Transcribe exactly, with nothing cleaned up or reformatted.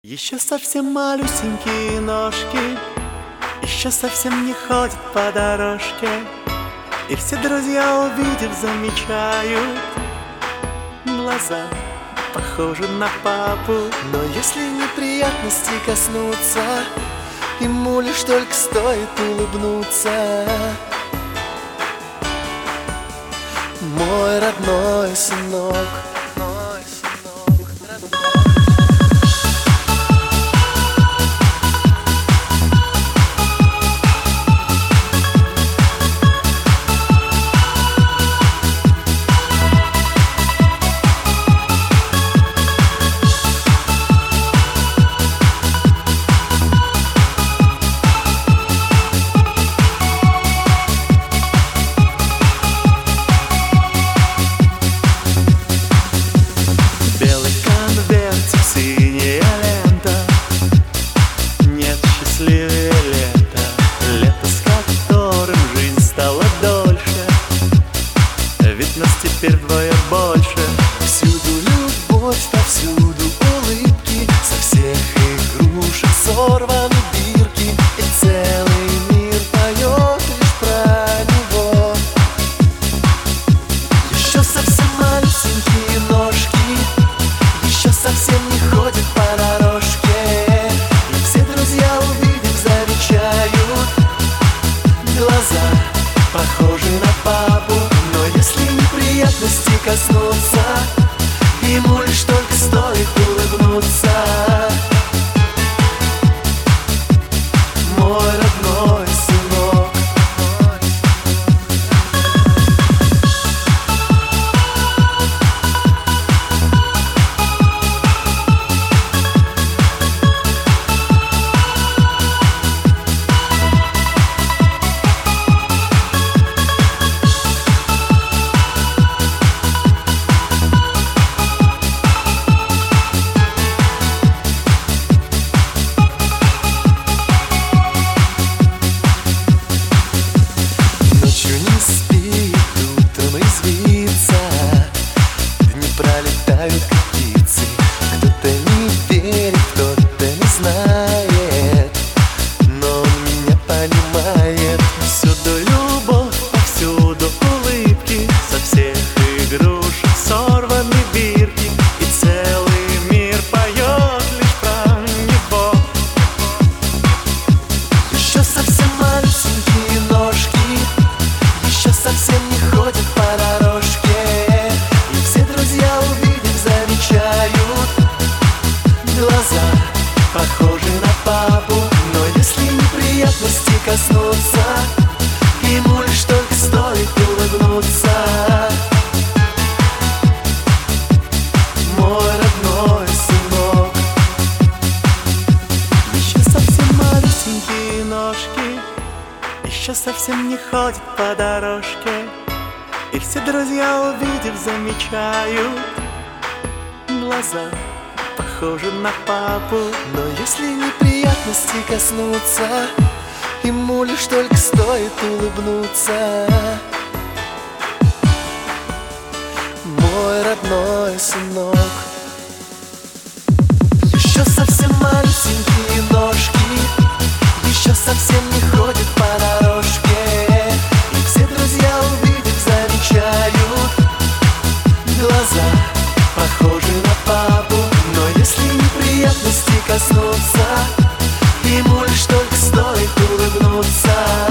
Еще совсем малюсенькие ножки, еще совсем не ходят по дорожке, и все друзья, увидев, замечают: глаза похожи на папу. Но если неприятности коснуться, ему лишь только стоит улыбнуться. Мой родной сынок, родной сынок, родной. Синяя лента, нет счастливее лета, лето, с которым жизнь стала дольше, ведь нас теперь вдвое больше. Всюду любовь, повсюду улыбки, со всех игрушек сорваны бирки, и целый мир поет лишь про него. Еще совсем малюсенькие ножки, еще совсем не ходит по дорожке, и все друзья, увидев, замечают: глаза похожи на папу. Но если неприятности коснуться, ему лишь только стоит улыбнуться. Мой родной сынок. Пролетают как птицы, кто-то не верит, кто-то не знает, но он меня понимает. Всюду любовь, повсюду улыбки, со всех игрушек сорваны бирки, и целый мир поет лишь про него. Еще совсем малюсенькие ножки, еще совсем не ходят по дорожке, глаза похожи на папу. Но если неприятности коснуться, ему лишь только стоит улыбнуться. Мой родной сынок. Еще совсем малюсенькие ножки, еще совсем не ходят по дорожке, и все друзья, увидев, замечают: глаза похожи на папу. Но если неприятности коснуться, ему лишь только стоит улыбнуться. Мой родной сынок. Еще совсем малюсенькие ножки, еще совсем не ходят по дорожке, и все друзья, увидев, замечают: глаза похожи на папу. Но если неприятности коснуться, ему лишь только стоит улыбнуться.